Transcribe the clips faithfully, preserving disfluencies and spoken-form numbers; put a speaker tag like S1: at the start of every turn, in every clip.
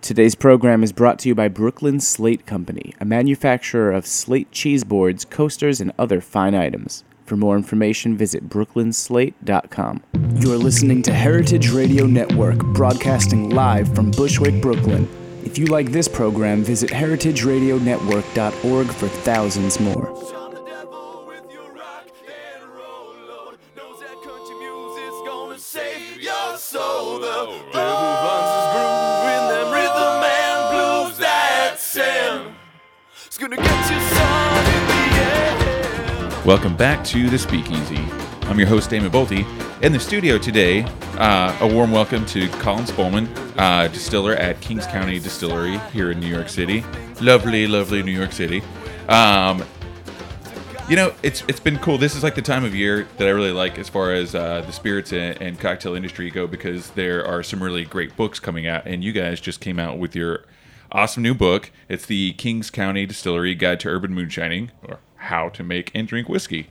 S1: Today's program is brought to you by Brooklyn Slate Company, a manufacturer of slate cheese boards, coasters, and other fine items. For more information, visit brooklyn slate dot com. You're listening to Heritage Radio Network, broadcasting live from Bushwick, Brooklyn. If you like this program, visit heritage radio network dot org for thousands more.
S2: Welcome back to The Speakeasy. I'm your host, Damon Bolte. In the studio today, uh, a warm welcome to Colin Spolman, uh, distiller at Kings County Distillery here in New York City. Lovely, lovely New York City. Um, you know, it's it's been cool. This is like the time of year that I really like as far as uh, the spirits and, and cocktail industry go, because there are some really great books coming out, and you guys just came out with your awesome new book. It's the Kings County Distillery Guide to Urban Moonshining, or How to Make and Drink Whiskey.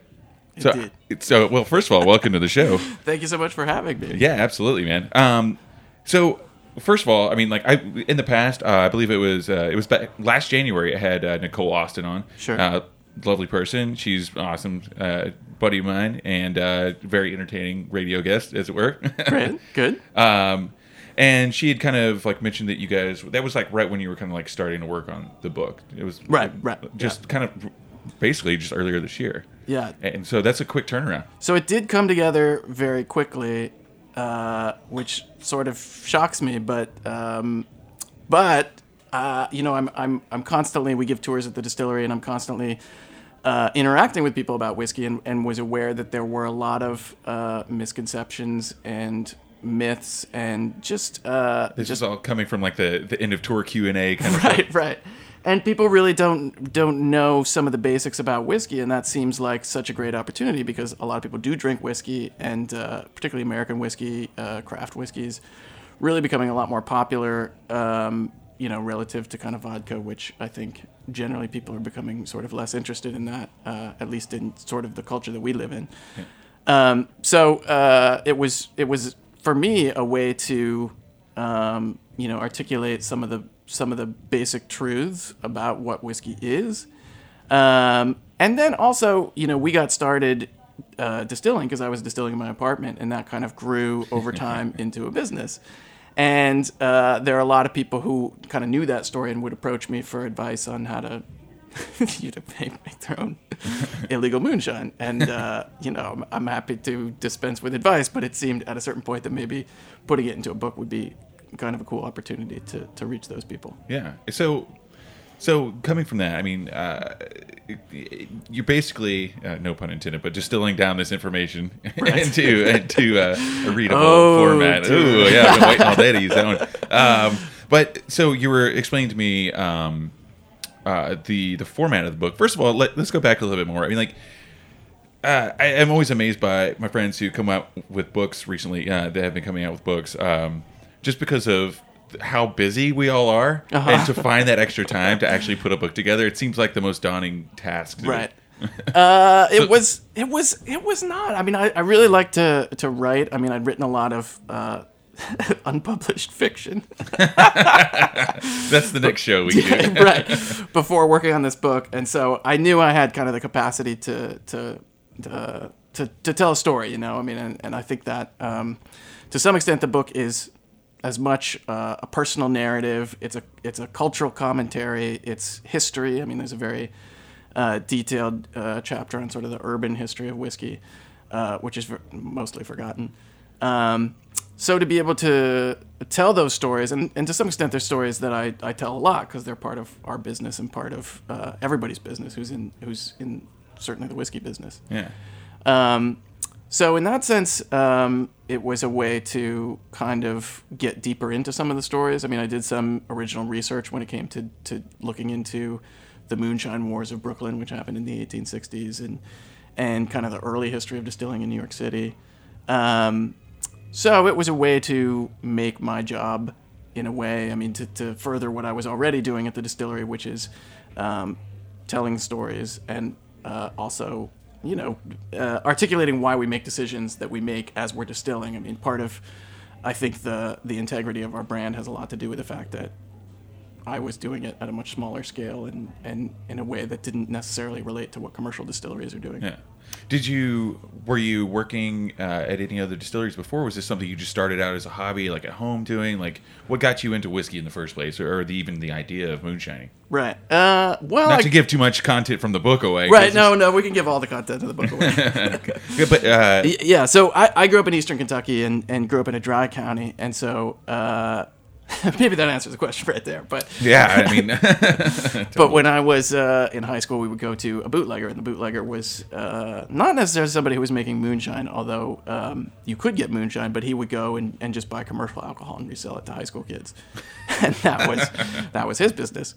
S2: So, so, well, first of all, welcome to the show.
S3: Thank you so much for having me.
S2: Yeah, absolutely, man. Um, so, first of all, I mean, like, I in the past, uh, I believe it was uh, it was back last January. I had uh, Nicole Austin on.
S3: Sure.
S2: Uh, lovely person. She's awesome, uh, buddy of mine, and uh, very entertaining radio guest, as it were.
S3: Great. Good.
S2: Um, and she had kind of like mentioned that you guys, that was like right when you were kind of like starting to work on the book. It was
S3: right, right.
S2: Just
S3: yeah.
S2: kind of basically just earlier this year.
S3: Yeah.
S2: And so that's a quick turnaround.
S3: So it did come together very quickly, uh, which sort of shocks me, but um, but uh, you know, I'm I'm I'm constantly, we give tours at the distillery, and I'm constantly uh, interacting with people about whiskey, and, and was aware that there were a lot of uh, misconceptions and myths, and just uh,
S2: this
S3: just,
S2: is all coming from like the, the end of tour Q and A kind of
S3: right,
S2: stuff.
S3: right. And people really don't don't know some of the basics about whiskey, and that seems like such a great opportunity, because a lot of people do drink whiskey, and uh, particularly American whiskey, uh, craft whiskeys, really becoming a lot more popular, um, you know, relative to kind of vodka, which I think generally people are becoming sort of less interested in that, uh, at least in sort of the culture that we live in.
S2: Yeah.
S3: Um, so uh, it was it was for me a way to um, you know articulate some of the some of the basic truths about what whiskey is. Um, and then also, you know, we got started uh, distilling because I was distilling in my apartment, and that kind of grew over time into a business. And uh, there are a lot of people who kind of knew that story and would approach me for advice on how to you to make, make their own illegal moonshine. And, uh, you know, I'm, I'm happy to dispense with advice, but it seemed at a certain point that maybe putting it into a book would be kind of a cool opportunity to, to reach those people.
S2: Yeah. So, so coming from that, I mean, uh, you're basically, uh, no pun intended, but distilling down this information
S3: right.
S2: into into uh, a readable
S3: oh,
S2: format. Ooh, yeah, I've been waiting all day to use that one. Um, but so you were explaining to me um, uh, the the format of the book. First of all, let, let's go back a little bit more. I mean, like. Uh, I, I'm always amazed by my friends who come out with books recently. Uh, they have been coming out with books. Um, just because of how busy we all are,
S3: uh-huh.
S2: and to find that extra time to actually put a book together, it seems like the most daunting task.
S3: Right. uh, it so, was. It was. It was not. I mean, I, I really like to to write. I mean, I'd written a lot of uh, unpublished fiction.
S2: That's the next show we do.
S3: Right. Before working on this book, and so I knew I had kind of the capacity to to to to, to tell a story. You know, I mean, and, and I think that um, to some extent the book is as much uh, a personal narrative. It's a it's a cultural commentary. It's history. I mean, there's a very uh, detailed uh, chapter on sort of the urban history of whiskey, uh, which is ver- mostly forgotten. Um, so to be able to tell those stories, and, and to some extent they're stories that I, I tell a lot because they're part of our business and part of uh, everybody's business who's in who's in certainly the whiskey business.
S2: Yeah.
S3: Um, So in that sense, um, it was a way to kind of get deeper into some of the stories. I mean, I did some original research when it came to, to looking into the moonshine wars of Brooklyn, which happened in the eighteen sixties, and and kind of the early history of distilling in New York City. Um, so it was a way to make my job, in a way, I mean, to, to further what I was already doing at the distillery, which is um, telling stories and uh, also... you know, uh, articulating why we make decisions that we make as we're distilling. I mean, part of I think the the integrity of our brand has a lot to do with the fact that I was doing it at a much smaller scale and, and in a way that didn't necessarily relate to what commercial distilleries are doing.
S2: Yeah. Did you, were you working uh, at any other distilleries before? Was this something you just started out as a hobby, like at home doing? Like, what got you into whiskey in the first place, or, or the, even the idea of moonshining?
S3: Right. Uh, well,
S2: Not
S3: I,
S2: to give too much content from the book away.
S3: Right. No, no, we can give all the content of the book away.
S2: Yeah, but, uh,
S3: yeah. So I, I grew up in Eastern Kentucky and, and grew up in a dry county. And so, uh, maybe that answers the question right there, but
S2: yeah, I mean,
S3: totally. But when I was uh, in high school, we would go to a bootlegger, and the bootlegger was uh, not necessarily somebody who was making moonshine, although um, you could get moonshine, but he would go and, and just buy commercial alcohol and resell it to high school kids, and that was that was his business.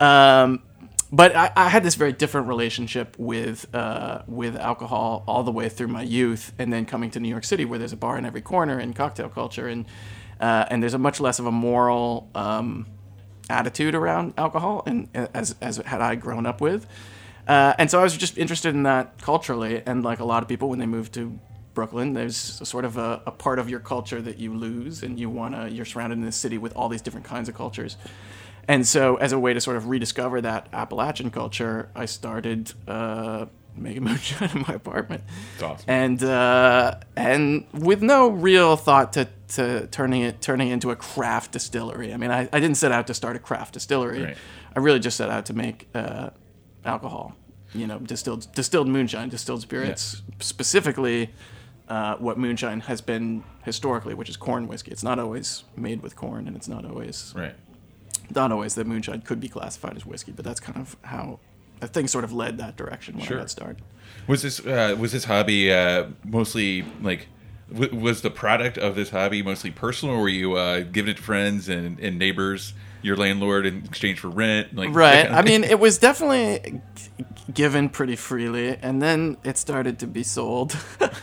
S3: Um, but I, I had this very different relationship with uh, with alcohol all the way through my youth, and then coming to New York City, where there's a bar in every corner and cocktail culture, and Uh, and there's a much less of a moral um, attitude around alcohol, and as as had I grown up with, uh, and so I was just interested in that culturally. And like a lot of people, when they move to Brooklyn, there's a sort of a, a part of your culture that you lose, and you wanna you're surrounded in this city with all these different kinds of cultures. And so, as a way to sort of rediscover that Appalachian culture, I started uh, making moonshine in my apartment.
S2: That's awesome.
S3: And uh, and with no real thought to, to turning it turning it into a craft distillery. I mean, I, I didn't set out to start a craft distillery.
S2: Right.
S3: I really just set out to make uh, alcohol. You know, distilled distilled moonshine, distilled spirits. Yeah. Specifically, uh, what moonshine has been historically, which is corn whiskey. It's not always made with corn, and it's not always
S2: right.
S3: Not always that moonshine could be classified as whiskey, but that's kind of how I think sort of led that direction when
S2: sure.
S3: I got started.
S2: Was this uh, was this hobby uh, mostly like w- was the product of this hobby mostly personal, or were you uh, giving it to friends and, and neighbors, your landlord, in exchange for rent? Like
S3: right. I mean, it was definitely g- given pretty freely, and then it started to be sold.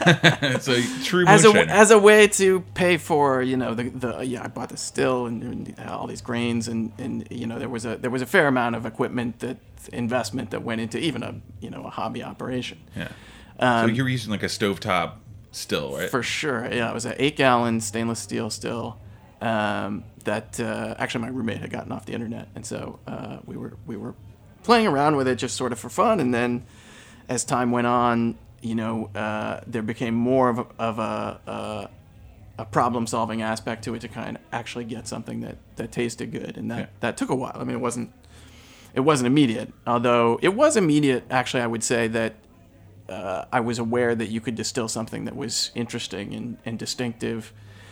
S2: So true
S3: as a
S2: moonshiner.
S3: as a way to pay for, you know, the the yeah I bought the still and, and all these grains, and, and you know there was a there was a fair amount of equipment that investment that went into even a you know a hobby operation.
S2: Yeah.
S3: Um,
S2: so you were using like a stovetop still, right?
S3: For sure. Yeah, it was an eight gallon stainless steel still. Um, that uh, actually my roommate had gotten off the internet, and so uh, we were we were playing around with it just sort of for fun. And then as time went on, you know, uh, there became more of a, of a, a, a problem-solving aspect to it to kind of actually get something that, that tasted good, and that,
S2: yeah.
S3: that took a while. I mean, it wasn't it wasn't immediate, although it was immediate. Actually, I would say that uh, I was aware that you could distill something that was interesting and, and distinctive,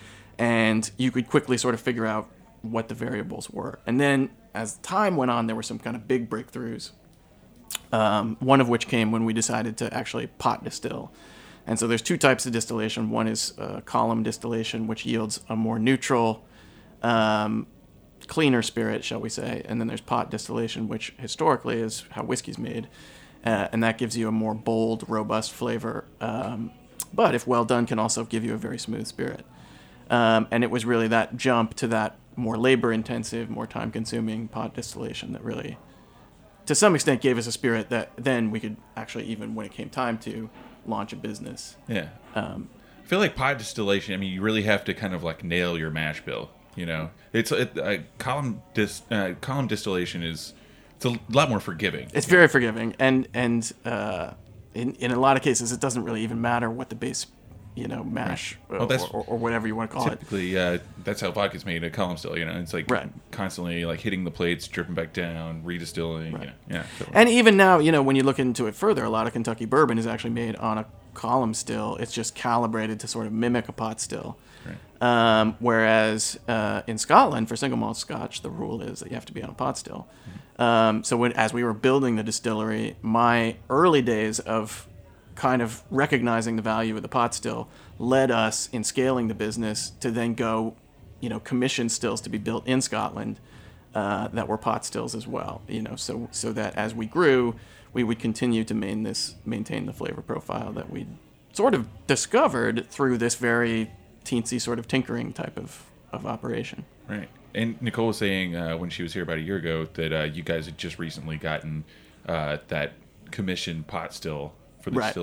S3: and you could quickly sort of figure out what the variables were. And then as time went on, there were some kind of big breakthroughs, um, one of which came when we decided to actually pot distill. And so there's two types of distillation. One is uh, column distillation, which yields a more neutral, um, cleaner spirit, shall we say. And then there's pot distillation, which historically is how whiskey's made. Uh, and that gives you a more bold, robust flavor. Um, but if well done, can also give you a very smooth spirit. Um, and it was really that jump to that more labor-intensive, more time-consuming pot distillation that really, to some extent, gave us a spirit that then we could actually, even when it came time to, launch a business.
S2: Yeah.
S3: Um,
S2: I feel like pot distillation, I mean, you really have to kind of like nail your mash bill, you know? It's it, uh, column dis, uh, column distillation is it's a lot more forgiving.
S3: It's very forgiving, and and uh, in in a lot of cases, it doesn't really even matter what the base, you know, mash
S2: right. well,
S3: or, or, or whatever you want to call
S2: typically,
S3: it.
S2: Typically, uh, that's how vodka's made, a column still, you know? It's like
S3: right.
S2: constantly like hitting the plates, dripping back down, redistilling.
S3: Right.
S2: You know? Yeah. Totally.
S3: And even now, you know, when you look into it further, a lot of Kentucky bourbon is actually made on a column still. It's just calibrated to sort of mimic a pot still.
S2: Right.
S3: Um, whereas uh, in Scotland, for single malt Scotch, the rule is that you have to be on a pot still. Mm-hmm. Um, so when, as we were building the distillery, my early days of kind of recognizing the value of the pot still led us in scaling the business to then go, you know, commission stills to be built in Scotland uh, that were pot stills as well. You know, so so that as we grew, we would continue to main this, maintain the flavor profile that we sort of discovered through this very teensy sort of tinkering type of, of operation.
S2: Right. And Nicole was saying uh, when she was here about a year ago that uh, you guys had just recently gotten uh, that commissioned pot still for the
S3: right.
S2: distillery.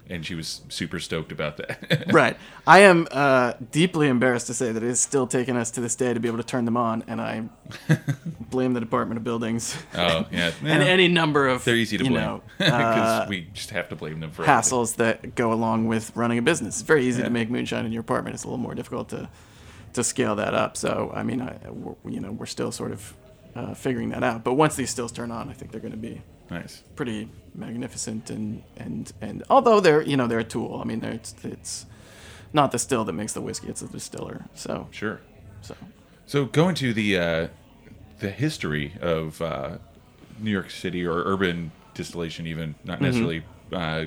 S2: and she was super stoked about that.
S3: Right. I am uh, deeply embarrassed to say that it is still taking us to this day to be able to turn them on, and I blame the Department of Buildings.
S2: Oh, yeah.
S3: And
S2: Yeah.
S3: any number of,
S2: They're easy to
S3: you
S2: blame
S3: know,
S2: because
S3: uh,
S2: we just have to blame them for everything.
S3: hassles that go along with running a business. It's very easy
S2: Yeah.
S3: to make moonshine in your apartment. It's a little more difficult to to scale that up. So, I mean, I, we're, you know, we're still sort of uh, figuring that out. But once these stills turn on, I think they're going to be
S2: Nice.
S3: pretty magnificent, and and and although they're, you know, they're a tool. I mean, they're, it's it's not the still that makes the whiskey; it's the distiller. So
S2: Sure.
S3: so
S2: So going to the uh, the history of uh, New York City or urban distillation, even not
S3: Mm-hmm.
S2: necessarily, uh,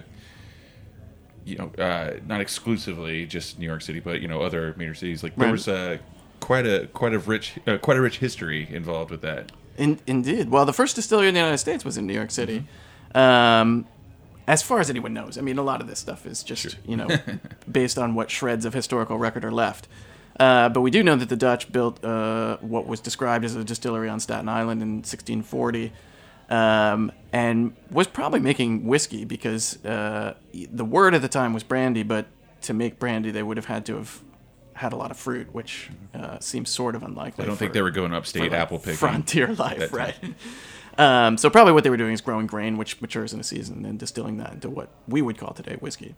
S2: you know, uh, not exclusively just New York City, but you know, other major cities. Like there
S3: Right.
S2: was uh, quite a quite a rich uh, quite a rich history involved with that.
S3: in, indeed, well, the first distillery in the United States was in New York City. Um, as far as anyone knows, I mean, a lot of this stuff is just
S2: Sure.
S3: you know based on what shreds of historical record are left. Uh, but we do know that the Dutch built uh, what was described as a distillery on Staten Island in sixteen forty, um, and was probably making whiskey because uh, the word at the time was brandy, but to make brandy they would have had to have had a lot of fruit, which uh, seems sort of unlikely.
S2: I don't think
S3: for-
S2: they were going upstate
S3: for, like,
S2: apple picking.
S3: frontier
S2: that
S3: life,
S2: time.
S3: right? Um, so probably what they were doing is growing grain, which matures in a season, and distilling that into what we would call today whiskey.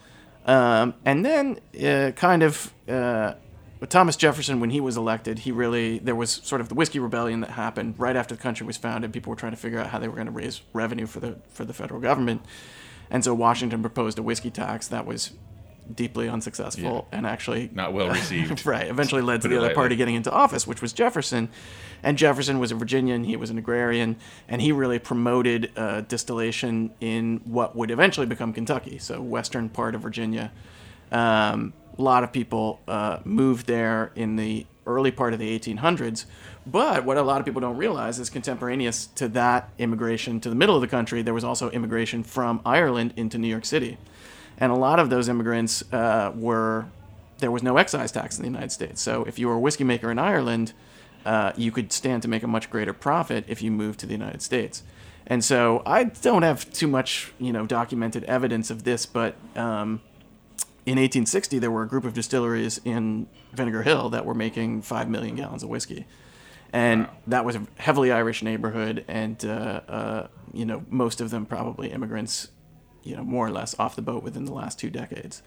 S3: Um, and then, uh, kind of, uh, with Thomas Jefferson, when he was elected, he really there was sort of the whiskey rebellion that happened right after the country was founded. People were trying to figure out how they were going to raise revenue for the for the federal government, and so Washington proposed a whiskey tax that was deeply unsuccessful and actually
S2: Not well received.
S3: right, eventually led to
S2: Put
S3: the
S2: it
S3: other
S2: lightly.
S3: party getting into office, which was Jefferson. And Jefferson was a Virginian, he was an agrarian, and he really promoted uh, distillation in what would eventually become Kentucky, so western part of Virginia. Um, a lot of people uh, moved there in the early part of the eighteen hundreds, but what a lot of people don't realize is contemporaneous to that immigration to the middle of the country, there was also immigration from Ireland into New York City. And a lot of those immigrants uh, were, there was no excise tax in the United States. So if you were a whiskey maker in Ireland, uh, you could stand to make a much greater profit if you moved to the United States. And so I don't have too much, you know, documented evidence of this, but um, in eighteen sixty, there were a group of distilleries in Vinegar Hill that were making five million gallons of whiskey. And
S2: Wow.
S3: that was a heavily Irish neighborhood, and, uh, uh, you know, most of them probably immigrants, you know, more or less off the boat within the last two decades.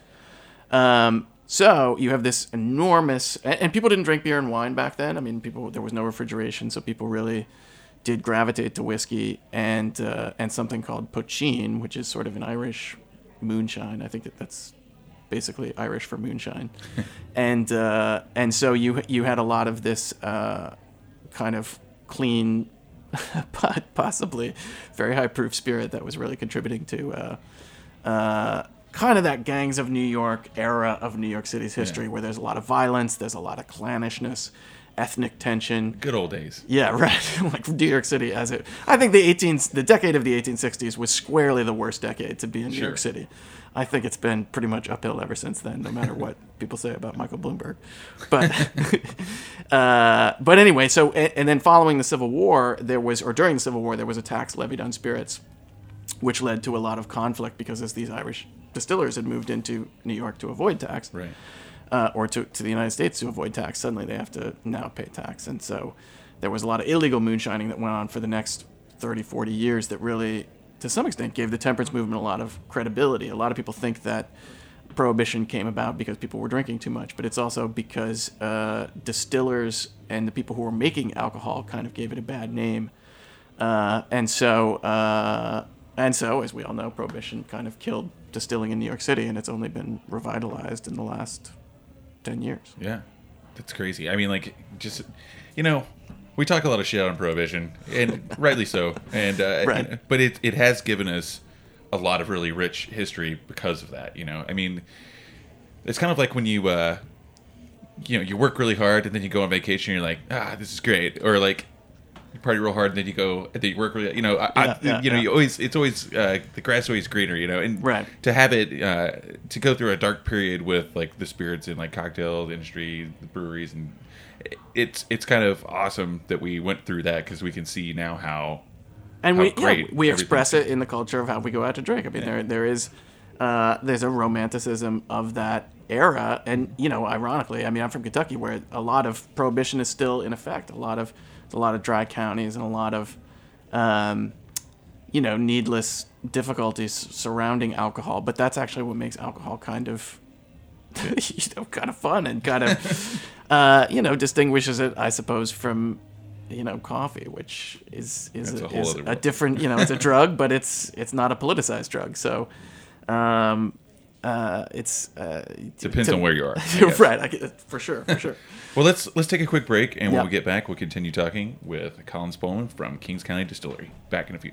S3: Um, so you have this enormous, and, and people didn't drink beer and wine back then. I mean, people there was no refrigeration, so people really did gravitate to whiskey and uh, and something called pochine, which is sort of an Irish moonshine. I think that that's basically Irish for moonshine, and uh, and so you you had a lot of this uh, kind of clean, possibly very high proof spirit that was really contributing to uh, uh, kind of that Gangs of New York era of New York City's history,
S2: Yeah.
S3: where there's a lot of violence, there's a lot of clannishness, ethnic tension.
S2: Good old days.
S3: Yeah, right. Like New York City as it. I think the eighteen the decade of the eighteen sixties was squarely the worst decade to be in New
S2: Sure.
S3: York City. I think it's been pretty much uphill ever since then, no matter what people say about Michael Bloomberg. But uh, but anyway, so and, and then following the Civil War, there was or during the Civil War, there was a tax levied on spirits, which led to a lot of conflict because as these Irish distillers had moved into New York to avoid tax,
S2: Right.
S3: uh, or to, to the United States to avoid tax, suddenly they have to now pay tax. And so there was a lot of illegal moonshining that went on for the next thirty, forty years that really, to some extent, gave the temperance movement a lot of credibility. A lot of people think that Prohibition came about because people were drinking too much, but it's also because uh, distillers and the people who were making alcohol kind of gave it a bad name. Uh, and so, uh, and so, as we all know, Prohibition kind of killed distilling in New York City, and it's only been revitalized in the last ten years.
S2: Yeah, that's crazy. I mean, like, just, you know, we talk a lot of shit on Prohibition, and rightly so. And uh,
S3: Right.
S2: you know, but it it has given us a lot of really rich history because of that. You know, I mean, it's kind of like when you, uh, you know, you work really hard and then you go on vacation, and you're like, ah, this is great, or like. You party real hard, and then you go, and then you work really, you know, I,
S3: Yeah,
S2: I,
S3: yeah,
S2: you know,
S3: yeah.
S2: you always, it's always, uh, the grass is always greener, you know, and
S3: Right.
S2: to have it, uh, to go through a dark period with like the spirits and like cocktail industry, the breweries, and it's, it's kind of awesome that we went through that because we can see now how,
S3: And
S2: how
S3: we
S2: great
S3: yeah, we express
S2: everything
S3: it in the culture of how we go out to drink. I mean,
S2: Yeah.
S3: there there is uh, there's a romanticism of that era. And, you know, ironically, I mean, I'm from Kentucky, where a lot of prohibition is still in effect. A lot of a lot of dry counties and a lot of, um, you know, needless difficulties surrounding alcohol. But that's actually what makes alcohol kind of, you know, kind of fun and kind of, uh, you know, distinguishes it, I suppose, from, you know, coffee, which is is, a,
S2: a,
S3: is a different, you know, it's a drug, but it's it's not a politicized drug. So, um, uh, it's uh,
S2: depends
S3: to,
S2: on where you are,
S3: right? I get, for sure, for sure.
S2: Well, let's let's take a quick break, and when
S3: yep.
S2: we get back, we'll continue talking with Colin Spolman from Kings County Distillery. Back in a few.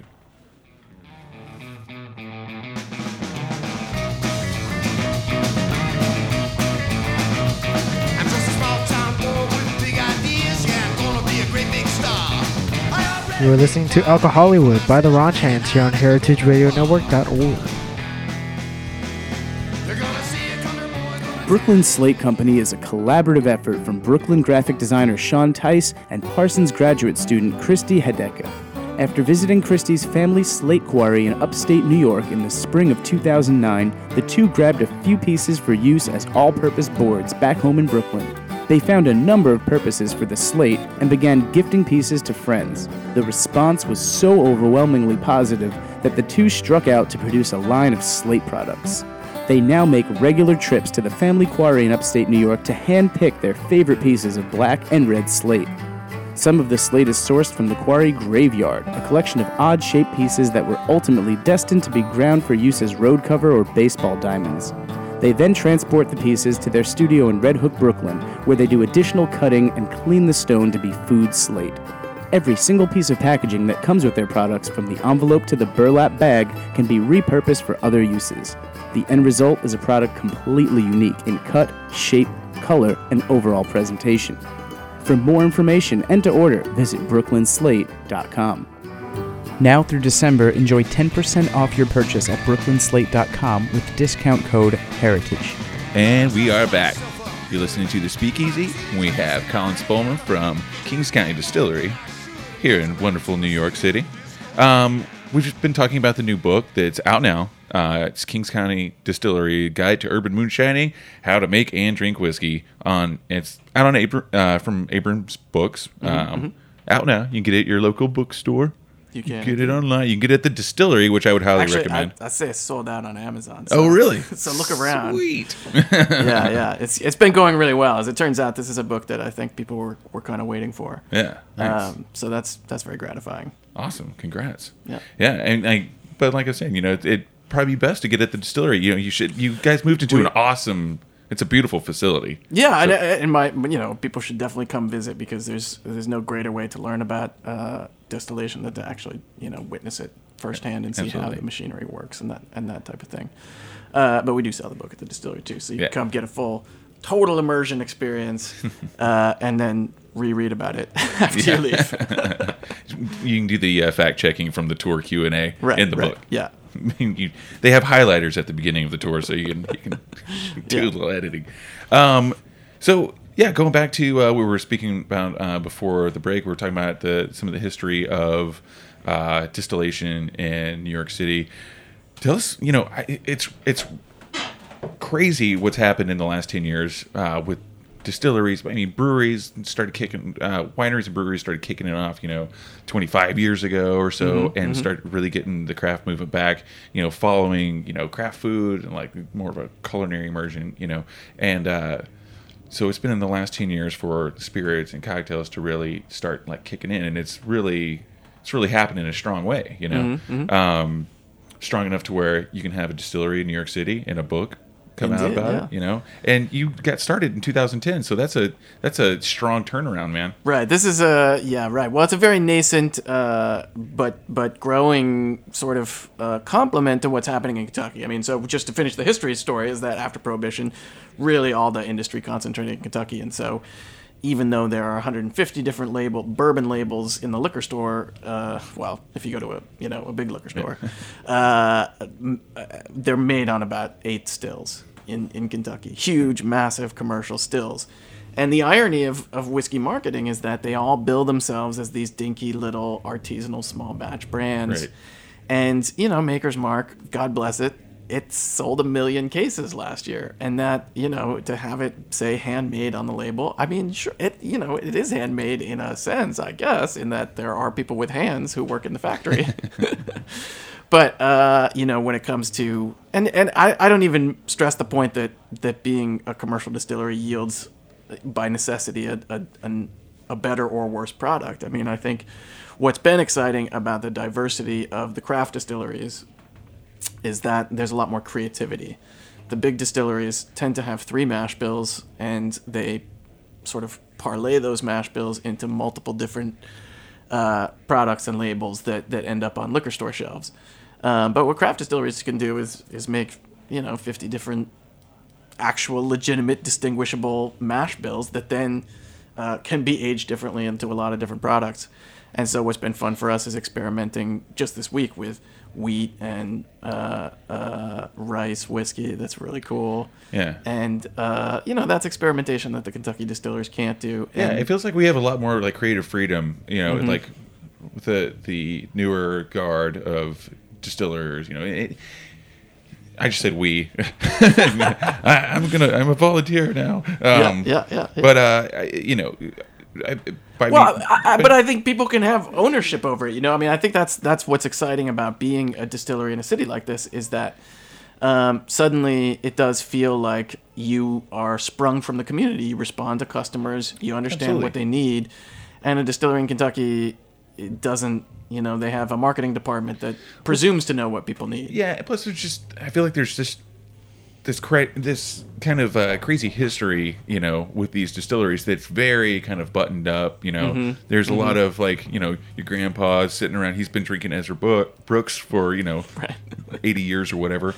S4: You are listening to Alcohol Hollywood by the Ron Chants here on Heritage Radio Network dot org.
S1: Brooklyn Slate Company is a collaborative effort from Brooklyn graphic designer Sean Tice and Parsons graduate student Christy Hedeka. After visiting Christy's family slate quarry in upstate New York in the spring of two thousand nine, the two grabbed a few pieces for use as all-purpose boards back home in Brooklyn. They found a number of purposes for the slate and began gifting pieces to friends. The response was so overwhelmingly positive that the two struck out to produce a line of slate products. They now make regular trips to the family quarry in upstate New York to hand-pick their favorite pieces of black and red slate. Some of the slate is sourced from the quarry graveyard, a collection of odd-shaped pieces that were ultimately destined to be ground for use as road cover or baseball diamonds. They then transport the pieces to their studio in Red Hook, Brooklyn, where they do additional cutting and clean the stone to be food slate. Every single piece of packaging that comes with their products, from the envelope to the burlap bag, can be repurposed for other uses. The end result is a product completely unique in cut, shape, color, and overall presentation. For more information and to order, visit brooklyn slate dot com. Now through December, enjoy ten percent off your purchase at brooklyn slate dot com with discount code HERITAGE.
S2: And we are back. You're listening to The Speakeasy. We have Colin Spolman from Kings County Distillery here in wonderful New York City. Um, we've just been talking about the new book that's out now. Uh, it's Kings County Distillery Guide to Urban Moonshining, How to Make and Drink Whiskey. On It's out on Abr- uh, from Abrams Books. Um,
S3: Mm-hmm, mm-hmm.
S2: Out now. You can get it at your local bookstore.
S3: You can
S2: get it online. You can get it at the distillery, which I would highly
S3: Actually,
S2: recommend.
S3: I, I say it's sold out on Amazon. So,
S2: oh, really?
S3: So look around.
S2: Sweet.
S3: yeah, yeah. It's it's been going really well. As it turns out, this is a book that I think people were, were kind of waiting for.
S2: Yeah. Nice.
S3: Um, so that's that's very gratifying.
S2: Awesome. Congrats.
S3: Yeah.
S2: Yeah. And I, but like I was saying, you know, it, it'd probably be best to get at the distillery. You know, you should. You guys moved into
S3: We,
S2: an awesome. It's a beautiful facility.
S3: Yeah,
S2: so,
S3: and, and my you know people should definitely come visit, because there's there's no greater way to learn about uh, distillation than to actually you know witness it firsthand and see
S2: Absolutely.
S3: how the machinery works and that and that type of thing. Uh, but we do sell the book at the distillery too, so you
S2: yeah.
S3: can come get a full total immersion experience uh, and then reread about it after you leave.
S2: You can do the uh, fact checking from the tour Q and A
S3: right,
S2: in the
S3: right.
S2: book.
S3: Yeah.
S2: you, they have highlighters at the beginning of the tour, so you can, you can do
S3: yeah.
S2: a little editing. Um, so, yeah, going back to uh, what we were speaking about uh, before the break, we were talking about the, some of the history of uh, distillation in New York City. Tell us, you know, it's it's crazy what's happened in the last ten years uh, with distilleries. I mean, breweries started kicking, uh, wineries and breweries started kicking it off, you know, twenty-five years ago or so,
S3: mm-hmm,
S2: and
S3: mm-hmm.
S2: started really getting the craft movement back, you know, following, you know, craft food and like more of a culinary immersion, you know, and uh, so it's been in the last ten years for spirits and cocktails to really start like kicking in, and it's really, it's really happened in a strong way, you know,
S3: mm-hmm, mm-hmm.
S2: Um, strong enough to where you can have a distillery in New York City and a book come
S3: Indeed,
S2: out about
S3: yeah.
S2: it, you know, and you got started in two thousand ten, so that's a that's a strong turnaround, man.
S3: Right. This is a yeah. Right. Well, it's a very nascent, uh, but but growing sort of uh, complement to what's happening in Kentucky. I mean, so just to finish the history story is that after Prohibition, really all the industry concentrated in Kentucky, and so even though there are one hundred fifty different label bourbon labels in the liquor store, uh, well, if you go to a you know a big liquor store, uh, they're made on about eight stills in, in Kentucky. Huge, massive commercial stills. And the irony of, of whiskey marketing is that they all bill themselves as these dinky little artisanal small batch brands.
S2: Right.
S3: And, you know, Maker's Mark, God bless it, it sold a million cases last year, and that, you know, to have it say handmade on the label, I mean, sure, it, you know, it is handmade in a sense, I guess, in that there are people with hands who work in the factory. But, uh, you know, when it comes to, and, and I, I don't even stress the point that, that being a commercial distillery yields by necessity a, a, an, a better or worse product. I mean, I think what's been exciting about the diversity of the craft distilleries is that there's a lot more creativity. The big distilleries tend to have three mash bills, and they sort of parlay those mash bills into multiple different uh, products and labels that, that end up on liquor store shelves. Um, but what craft distilleries can do is is make, you know, fifty different actual legitimate distinguishable mash bills that then uh, can be aged differently into a lot of different products. And so what's been fun for us is experimenting just this week with wheat and uh, uh, rice whiskey. That's really cool.
S2: Yeah.
S3: And, uh, you know, that's experimentation that the Kentucky distillers can't do.
S2: Yeah,
S3: And
S2: it feels like we have a lot more like creative freedom, you know,
S3: Mm-hmm.
S2: like with the the newer guard of distillers, you know. It, I just said we. I, I'm gonna. I'm a volunteer now. Um,
S3: yeah, yeah, yeah, yeah.
S2: But uh, I, you know, I, by
S3: Well,
S2: me,
S3: I, I, but I think people can have ownership over it. You know, I mean, I think that's that's what's exciting about being a distillery in a city like this is that um, suddenly it does feel like you are sprung from the community. You respond to customers. You understand
S2: Absolutely.
S3: what they need. And a distillery in Kentucky, it doesn't. You know, they have a marketing department that presumes to know what people need.
S2: yeah. Plus, there's just. I feel like there's just this cra- this kind of uh, crazy history, you know, with these distilleries that's very kind of buttoned up. You know,
S3: Mm-hmm.
S2: there's a lot of like, you know, your grandpa's sitting around. He's been drinking Ezra Bo- Brooks for, you know,
S3: Right.
S2: eighty years or whatever,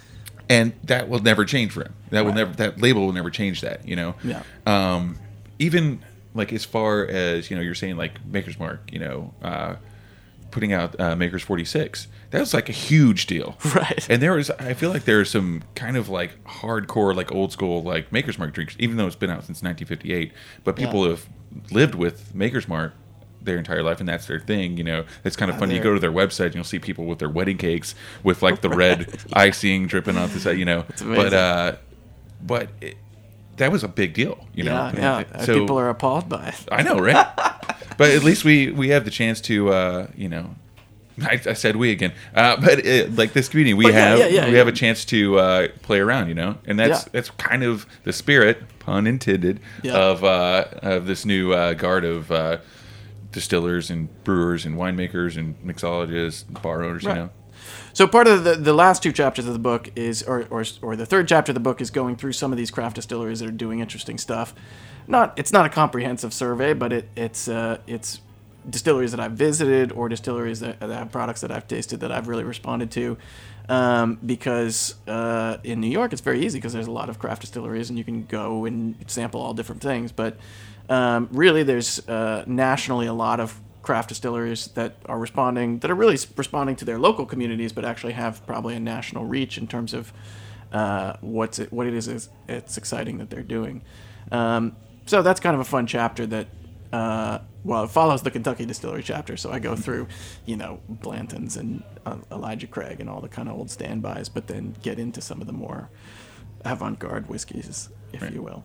S2: and that will never change for him. That will never. That label will never change that. You know.
S3: Yeah.
S2: Um, even like as far as, you know, you're saying like Maker's Mark, you know, uh, putting out uh, Maker's forty-six. That was like a huge deal.
S3: Right.
S2: And there was, I feel like there's some kind of like hardcore, like old school, like Maker's Mark drinkers, even though it's been out since nineteen fifty-eight. But people
S3: Yeah.
S2: have lived with Maker's Mark their entire life, and that's their thing. You know, it's kind of
S3: Yeah,
S2: funny. You
S3: they're-
S2: go to their website and you'll see people with their wedding cakes with like the red icing dripping off the side, you know.
S3: amazing.
S2: But, uh, but it, that was a big deal, you know.
S3: Yeah, yeah.
S2: So,
S3: People are appalled by it.
S2: I know, right? But at least we we have the chance to, uh, you know. I, I said we again, uh, but it, like this community, we
S3: But yeah,
S2: have
S3: yeah, yeah,
S2: we
S3: yeah.
S2: have a chance to uh, play around, you know, and that's
S3: Yeah.
S2: that's kind of the spirit, pun intended,
S3: Yeah.
S2: of uh, of this new uh, guard of uh, distillers and brewers and winemakers and mixologists, bar owners,
S3: Right.
S2: you know.
S3: So part of the the last two chapters of the book is, or, or or the third chapter of the book is going through some of these craft distilleries that are doing interesting stuff. Not it's not a comprehensive survey, but it it's uh, it's distilleries that I've visited or distilleries that, that have products that I've tasted that I've really responded to. Um, because uh, in New York it's very easy because there's a lot of craft distilleries and you can go and sample all different things. But um, really, there's uh, nationally a lot of craft distilleries that are responding, that are really responding to their local communities, but actually have probably a national reach in terms of uh, what's it, what it is, is it's exciting that they're doing. Um, so that's kind of a fun chapter that, uh, well, it follows the Kentucky distillery chapter. So I go through, you know, Blanton's and uh, Elijah Craig and all the kind of old standbys, but then get into some of the more avant-garde whiskeys, if
S2: Right.
S3: you will.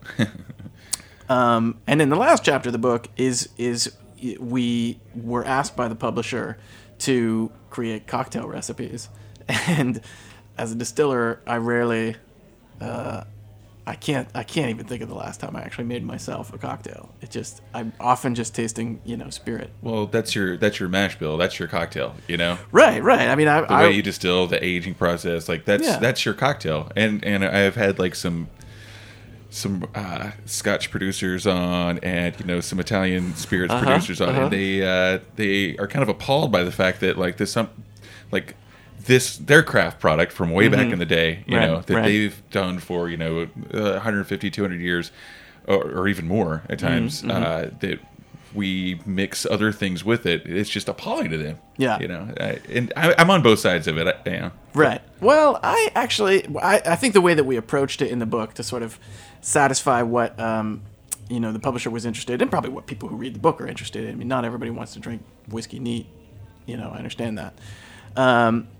S3: um, and then the last chapter of the book is is we were asked by the publisher to create cocktail recipes, and as a distiller, I rarely, uh, I can't, I can't even think of the last time I actually made myself a cocktail. It just, I'm often just tasting, you know, spirit.
S2: Well, that's your that's your mash bill. That's your cocktail. You know,
S3: Right, right. I mean, I,
S2: the
S3: I
S2: way you distill, the aging process, like that's
S3: Yeah.
S2: that's your cocktail. And and I've had like some some uh, Scotch producers on, and you know some Italian spirits
S3: Uh-huh,
S2: producers on,
S3: uh-huh.
S2: and they uh, they are kind of appalled by the fact that like this some like this their craft product from way back in the day, you
S3: Right,
S2: know, that
S3: right.
S2: they've done for you know uh, one hundred fifty, two hundred years, or, or even more at times. Uh, that we mix other things with it. It's just appalling to them.
S3: Yeah.
S2: you know, I, and I, I'm on both sides of it. I, you know.
S3: Right. Well, I actually, I, I think the way that we approached it in the book to sort of satisfy what, um, you know, the publisher was interested in, probably what people who read the book are interested in. I mean, not everybody wants to drink whiskey neat. You know, I understand that. Um,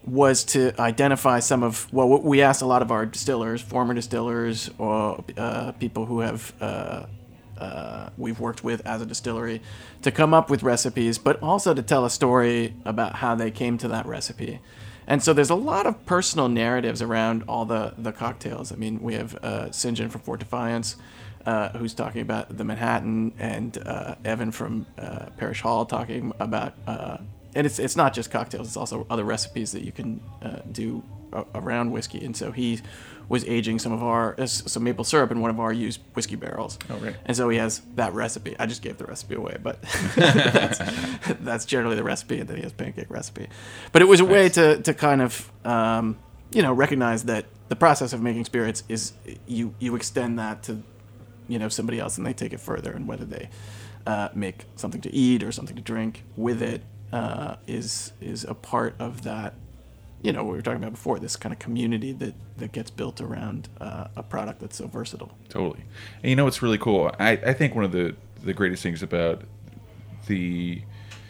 S3: was to identify some of, well, we asked a lot of our distillers, former distillers, or uh, people who have uh, uh, we've worked with as a distillery, to come up with recipes, but also to tell a story about how they came to that recipe. And so there's a lot of personal narratives around all the, the cocktails. I mean, we have uh, St. John from Fort Defiance, uh, who's talking about the Manhattan, and uh, Evan from uh, Parish Hall talking about... Uh, And it's it's not just cocktails; it's also other recipes that you can uh, do a- around whiskey. And so he was aging some of our uh, some maple syrup in one of our used whiskey barrels.
S2: Oh, right.
S3: And so he has that recipe. I just gave the recipe away, but that's, that's generally the recipe. And then he has pancake recipe. But it was a way
S2: Nice.
S3: to to kind of um, you know recognize that the process of making spirits is you you extend that to you know somebody else, and they take it further. And whether they uh, make something to eat or something to drink with it. Uh, is is a part of that, you know, what we were talking about before, this kind of community that, that gets built around uh, a product that's so versatile.
S2: Totally. And you know what's really cool? I, I think one of the, the greatest things about the,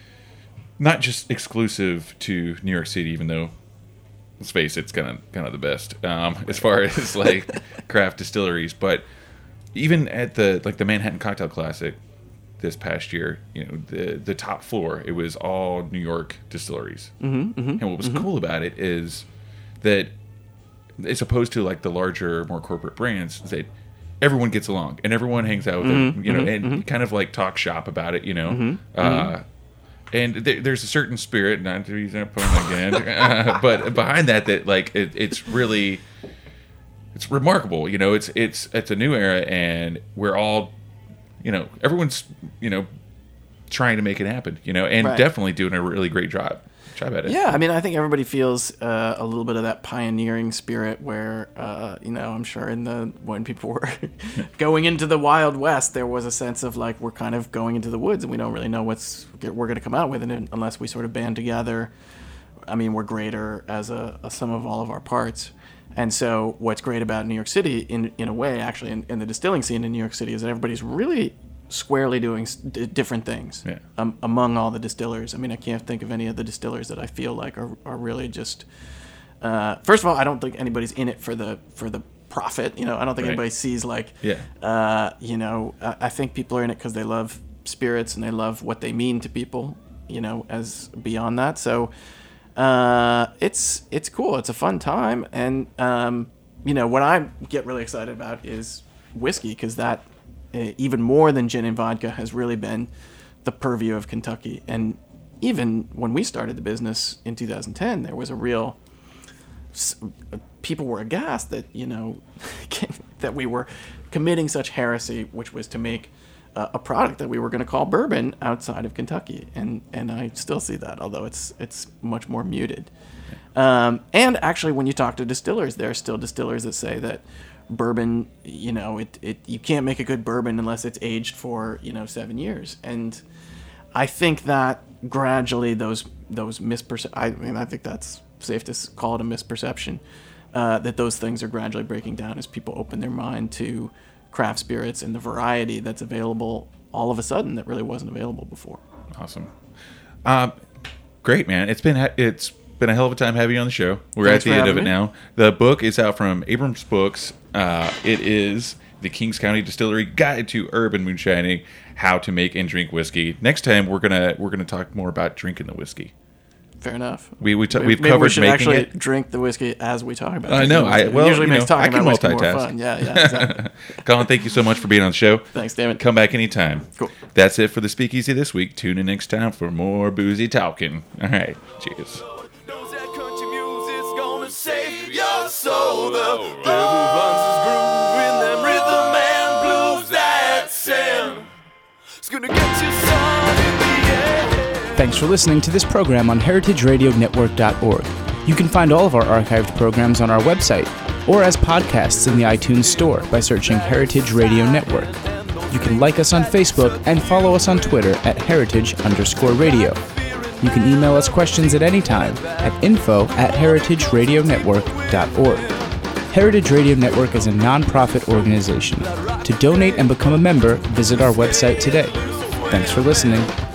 S2: not just exclusive to New York City, even though, let's face it, it's kind of kind of the best um, as far as like craft distilleries, but even at the like the Manhattan Cocktail Classic this past year, you know, the the top floor, it was all New York distilleries. Mm-hmm, mm-hmm, and what was mm-hmm. cool about it is that, as opposed to like the larger, more corporate brands, that everyone gets along and everyone hangs out with
S3: mm-hmm,
S2: them, you know,
S3: mm-hmm,
S2: and
S3: mm-hmm.
S2: kind of like talk shop about it, you know.
S3: Mm-hmm,
S2: uh,
S3: mm-hmm.
S2: And th- there's a certain spirit, not to use that pun again, uh, but behind that, that like it, it's really, it's remarkable, you know. It's it's it's a new era, and we're all, you know, everyone's, you know, trying to make it happen, you know, and
S3: Right.
S2: definitely doing a really great job, job at it.
S3: Yeah, I mean, I think everybody feels uh, a little bit of that pioneering spirit where, uh, you know, I'm sure in the when people were going into the Wild West, there was a sense of like we're kind of going into the woods and we don't really know what's we're going to come out with, and unless we sort of band together, I mean, we're greater as a, a sum of all of our parts. And so what's great about New York City, in in a way, actually, in, in the distilling scene in New York City, is that everybody's really squarely doing s- d- different things
S2: Yeah.
S3: um, among all the distillers. I mean, I can't think of any of the distillers that I feel like are, are really just... Uh, first of all, I don't think anybody's in it for the for the profit. You know, I don't think
S2: Right.
S3: anybody sees like,
S2: Yeah.
S3: uh, you know, I, I think people are in it because they love spirits and they love what they mean to people, you know, as beyond that. So... Uh, it's it's cool. It's a fun time, and um, you know what I get really excited about is whiskey, because that uh, even more than gin and vodka has really been the purview of Kentucky. And even when we started the business in two thousand ten, there was a real s- people were aghast that you know that we were committing such heresy, which was to make Uh, a product that we were going to call bourbon outside of Kentucky, and and I still see that, although it's it's much more muted. Um, and actually, when you talk to distillers, there are still distillers that say that bourbon, you know, it, it you can't make a good bourbon unless it's aged for you know seven years. And I think that gradually those those misperce- I mean, I think that's safe to s- call it a misperception, uh, that those things are gradually breaking down as people open their mind to craft spirits and the variety that's available all of a sudden that really wasn't available before.
S2: Awesome. Um, great, man. It's been it's been a hell of a time having you on the show. We're
S3: Thanks
S2: at the
S3: for
S2: end of it
S3: having me.
S2: now. The book is out from Abrams Books. Uh, it is the Kings County Distillery Guide to Urban Moonshining: How to Make and Drink Whiskey. Next time we're gonna we're gonna talk more about drinking the whiskey.
S3: Fair enough.
S2: We we t-
S3: Maybe-
S2: we've
S3: maybe
S2: covered
S3: we should
S2: making
S3: actually
S2: it.
S3: drink the whiskey as we talk about it.
S2: I know. I
S3: It
S2: well,
S3: usually
S2: you
S3: makes
S2: know,
S3: talking
S2: I can
S3: about whiskey more
S2: multitask.
S3: fun. Yeah, yeah, exactly.
S2: Colin, thank you so much for being on the show.
S3: Thanks, David.
S2: Come back anytime.
S3: Cool.
S2: That's it for the Speakeasy this week. Tune in next time for more boozy talking. All right. Cheers.
S5: Knows that country music's gonna save your soul. The devil runs his groove in them rhythm and blues that sound. It's gonna get you son in the end.
S1: Thanks for listening to this program on heritage radio network dot org. You can find all of our archived programs on our website or as podcasts in the iTunes Store by searching Heritage Radio Network. You can like us on Facebook and follow us on Twitter at heritage underscore radio. You can email us questions at any time at info at heritage radio network dot org. Heritage Radio Network is a non-profit organization. To donate and become a member, visit our website today. Thanks for listening.